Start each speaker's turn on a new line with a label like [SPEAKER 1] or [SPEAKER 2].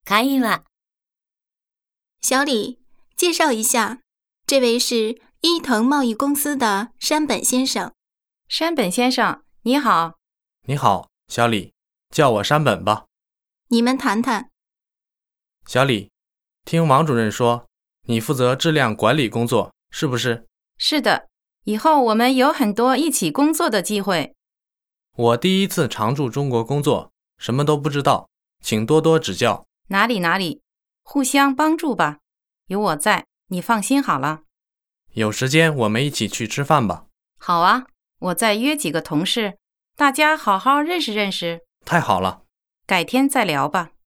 [SPEAKER 1] 会話。
[SPEAKER 2] 小李，介绍一下，这位是伊藤贸易公司的山本先生。
[SPEAKER 3] 山本先生，你好。
[SPEAKER 4] 你好，小李，叫我山本吧。
[SPEAKER 2] 你们谈谈。
[SPEAKER 4] 小李，听王主任说，你负责质量管理工作，是不是？
[SPEAKER 3] 是的，以后我们有很多一起工作的机会。
[SPEAKER 4] 我第一次常驻中国工作，什么都不知道，请多多指教。
[SPEAKER 3] 哪里，互相帮助吧，有我在，你放心好了。
[SPEAKER 4] 有时间我们一起去吃饭吧。
[SPEAKER 3] 好啊，我再约几个同事，大家好好认识认识。
[SPEAKER 4] 太好了，
[SPEAKER 3] 改天再聊吧。